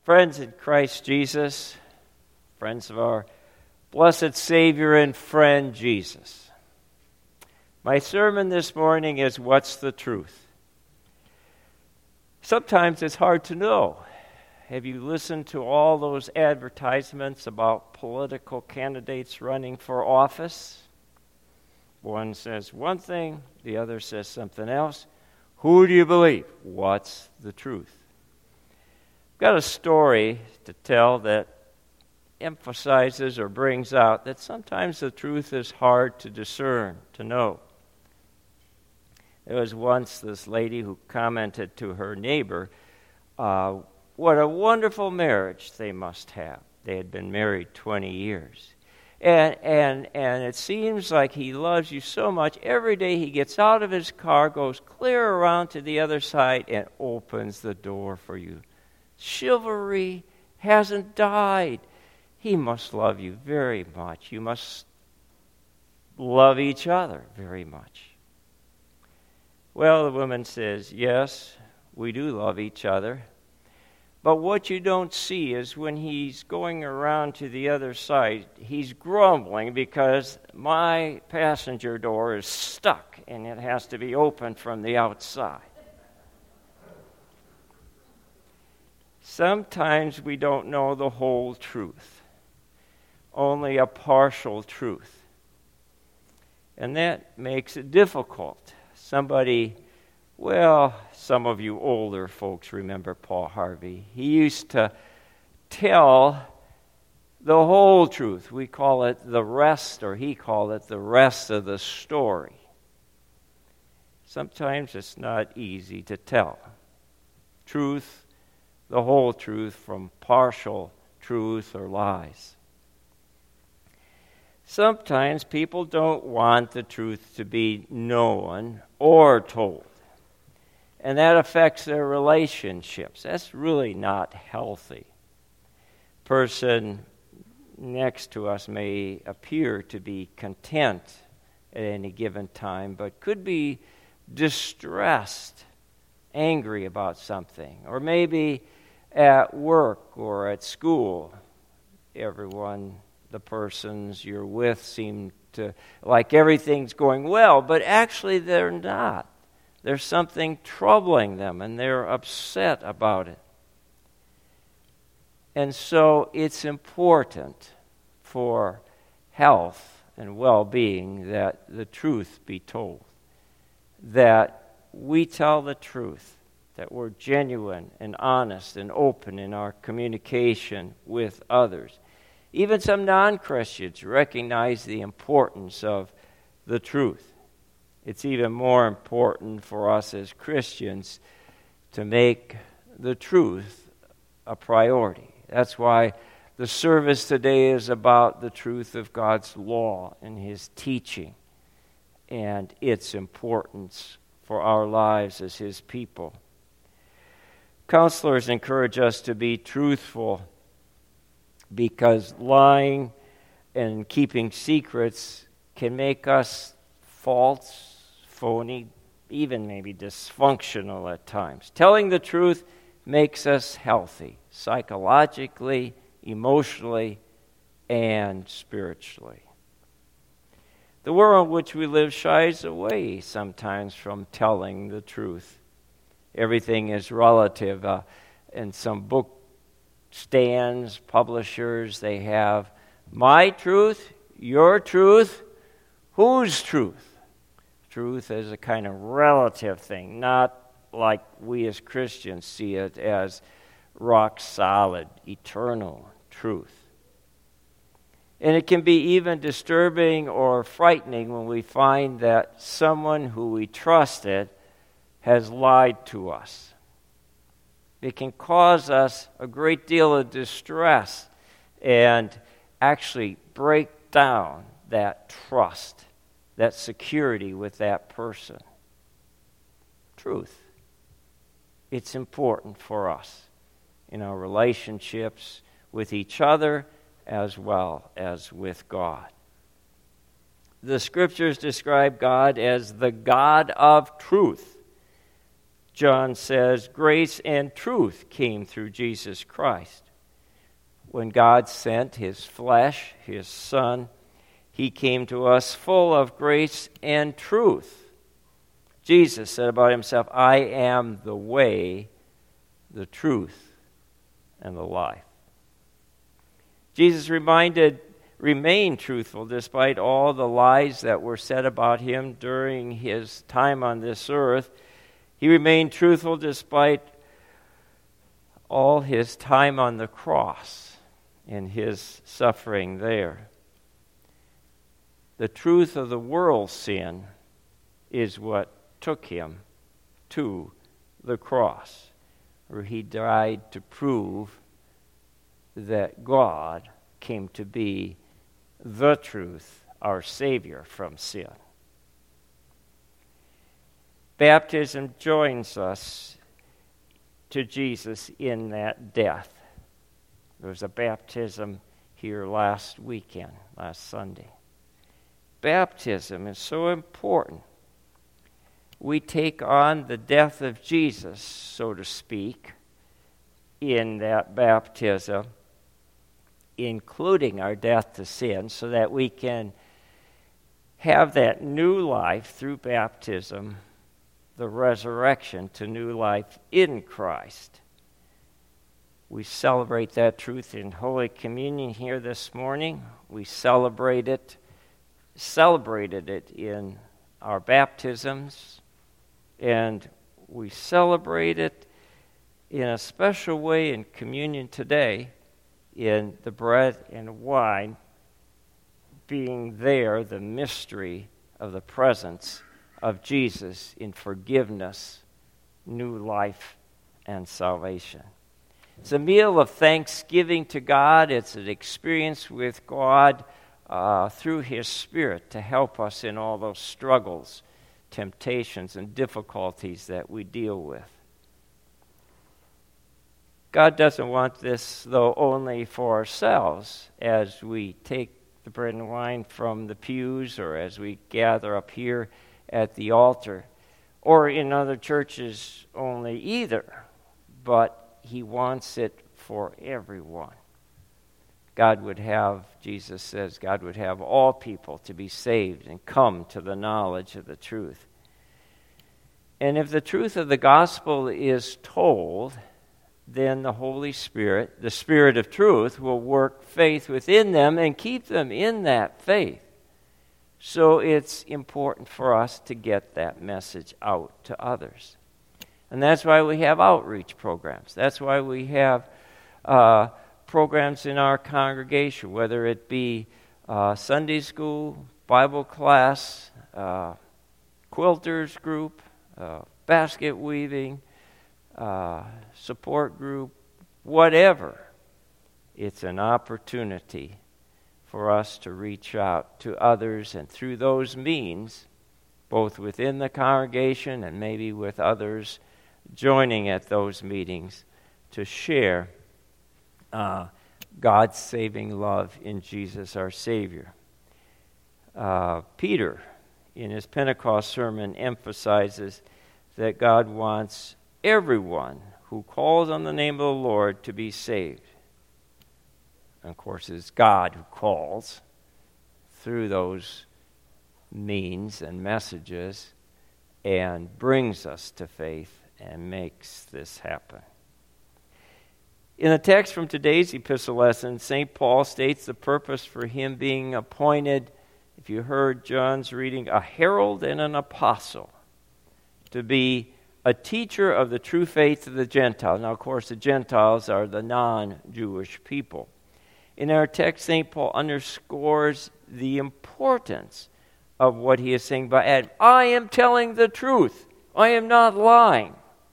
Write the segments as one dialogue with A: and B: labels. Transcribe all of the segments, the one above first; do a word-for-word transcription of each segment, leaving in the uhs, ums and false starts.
A: Friends in Christ Jesus, friends of our blessed Savior and friend Jesus, my sermon this morning is What's the Truth? Sometimes it's hard to know. Have you listened to all those advertisements about political candidates running for office? One says one thing, the other says something else. Who do you believe? What's the truth? I've got a story to tell that emphasizes or brings out that sometimes the truth is hard to discern, to know. There was once this lady who commented to her neighbor, uh, what a wonderful marriage they must have. They had been married twenty years. And, and, and it seems like he loves you so much. Every day he gets out of his car, goes clear around to the other side, and opens the door for you. Chivalry hasn't died. He must love you very much. You must love each other very much. Well, the woman says, yes, we do love each other. But what you don't see is when he's going around to the other side, he's grumbling because my passenger door is stuck and it has to be opened from the outside. Sometimes we don't know the whole truth, only a partial truth. And that makes it difficult. Somebody, well, some of you older folks remember Paul Harvey. He used to tell the whole truth. We call it the rest, or he called it the rest of the story. Sometimes it's not easy to tell truth, the whole truth, from partial truth or lies. Sometimes people don't want the truth to be known or told. And that affects their relationships. That's really not healthy. Person next to us may appear to be content at any given time, but could be distressed, angry about something, or maybe at work or at school. Everyone, the persons you're with, seem to like everything's going well, but actually they're not. There's something troubling them, and they're upset about it. And so it's important for health and well-being that the truth be told, that we tell the truth, that we're genuine and honest and open in our communication with others. Even some non-Christians recognize the importance of the truth. It's even more important for us as Christians to make the truth a priority. That's why the service today is about the truth of God's law and His teaching and its importance for our lives as His people. Counselors encourage us to be truthful because lying and keeping secrets can make us false, phony, even maybe dysfunctional at times. Telling the truth makes us healthy, psychologically, emotionally, and spiritually. The world in which we live shies away sometimes from telling the truth. Everything is relative. Uh, in some book stands, publishers, they have my truth, your truth, whose truth? Truth is a kind of relative thing, not like we as Christians see it as rock solid, eternal truth. And it can be even disturbing or frightening when we find that someone who we trusted has lied to us. It can cause us a great deal of distress and actually break down that trust, that security with that person. Truth. It's important for us in our relationships with each other as well as with God. The Scriptures describe God as the God of truth. John says, grace and truth came through Jesus Christ. When God sent his flesh, his Son, he came to us full of grace and truth. Jesus said about himself, I am the way, the truth, and the life. Jesus reminded, remained truthful despite all the lies that were said about him during his time on this earth. He remained truthful despite all his time on the cross and his suffering there. The truth of the world's sin is what took him to the cross, where he died to prove that God came to be the truth, our Savior from sin. Baptism joins us to Jesus in that death. There was a baptism here last weekend, last Sunday. Baptism is so important. We take on the death of Jesus, so to speak, in that baptism, including our death to sin, so that we can have that new life through baptism, the resurrection to new life in Christ. We celebrate that truth in Holy Communion here this morning. We celebrate it, celebrated it in our baptisms, and we celebrate it in a special way in communion today, in the bread and wine being there, the mystery of the presence of Jesus in forgiveness, new life, and salvation. It's a meal of thanksgiving to God. It's an experience with God uh, through His Spirit to help us in all those struggles, temptations, and difficulties that we deal with. God doesn't want this, though, only for ourselves as we take the bread and wine from the pews or as we gather up here at the altar, or in other churches only either, but He wants it for everyone. God would have, Jesus says, God would have all people to be saved and come to the knowledge of the truth. And if the truth of the gospel is told, then the Holy Spirit, the Spirit of truth, will work faith within them and keep them in that faith. So it's important for us to get that message out to others. And that's why we have outreach programs. That's why we have uh, programs in our congregation, whether it be uh, Sunday school, Bible class, uh, quilters group, uh, basket weaving, uh, support group, whatever. It's an opportunity for us to reach out to others, and through those means, both within the congregation and maybe with others joining at those meetings, to share uh, God's saving love in Jesus our Savior. Uh, Peter, in his Pentecost sermon, emphasizes that God wants everyone who calls on the name of the Lord to be saved. And of course, it's God who calls through those means and messages and brings us to faith and makes this happen. In the text from today's epistle lesson, Saint Paul states the purpose for him being appointed, if you heard John's reading, a herald and an apostle, to be a teacher of the true faith of the Gentiles. Now, of course, the Gentiles are the non-Jewish people. In our text, Saint Paul underscores the importance of what he is saying by adding, I am telling the truth. I am not lying.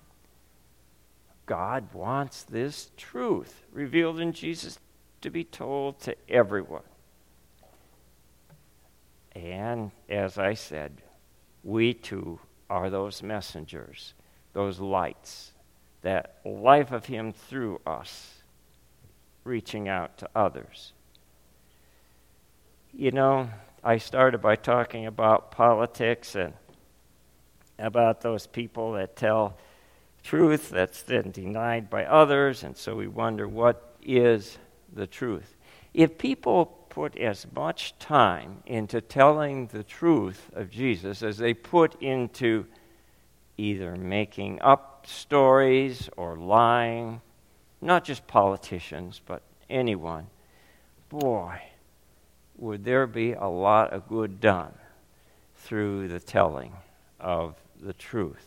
A: God wants this truth revealed in Jesus to be told to everyone. And as I said, we too are those messengers, those lights, that life of Him through us, reaching out to others. You know, I started by talking about politics and about those people that tell truth that's then denied by others, and so we wonder, what is the truth? If people put as much time into telling the truth of Jesus as they put into either making up stories or lying, not just politicians, but anyone, boy, would there be a lot of good done through the telling of the truth.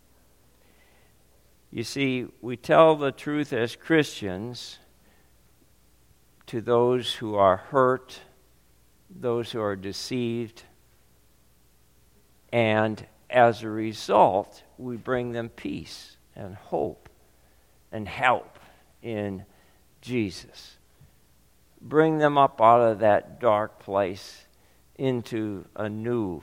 A: You see, we tell the truth as Christians to those who are hurt, those who are deceived, and as a result, we bring them peace and hope and help in Jesus. Bring them up out of that dark place into a new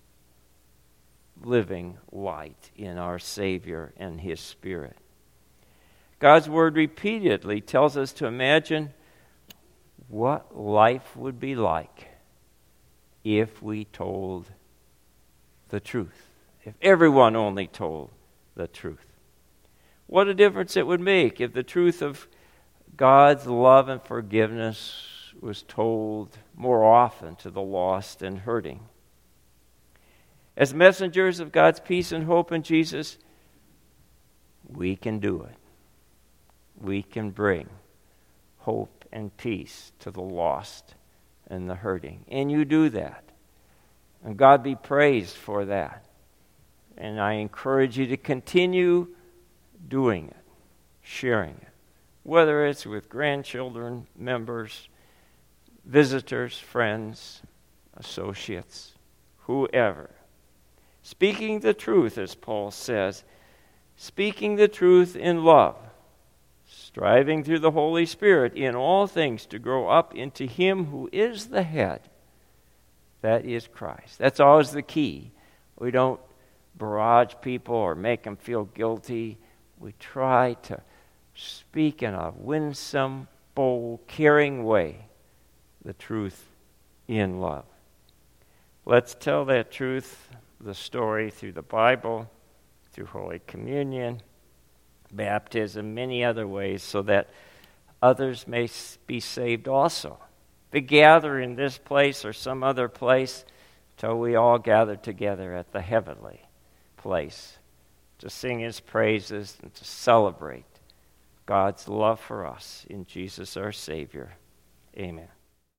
A: living light in our Savior and His Spirit. God's Word repeatedly tells us to imagine what life would be like if we told the truth. If everyone only told the truth. What a difference it would make if the truth of God's love and forgiveness was told more often to the lost and hurting. As messengers of God's peace and hope in Jesus, we can do it. We can bring hope and peace to the lost and the hurting. And you do that. And God be praised for that. And I encourage you to continue doing it, sharing it, whether it's with grandchildren, members, visitors, friends, associates, whoever. Speaking the truth, as Paul says, speaking the truth in love, striving through the Holy Spirit in all things to grow up into Him who is the head. That is Christ. That's always the key. We don't barrage people or make them feel guilty. We try to speak in a winsome, bold, caring way the truth in love. Let's tell that truth, the story, through the Bible, through Holy Communion, baptism, many other ways, so that others may be saved also. We gather in this place or some other place till we all gather together at the heavenly place to sing His praises and to celebrate God's love for us in Jesus our Savior. Amen.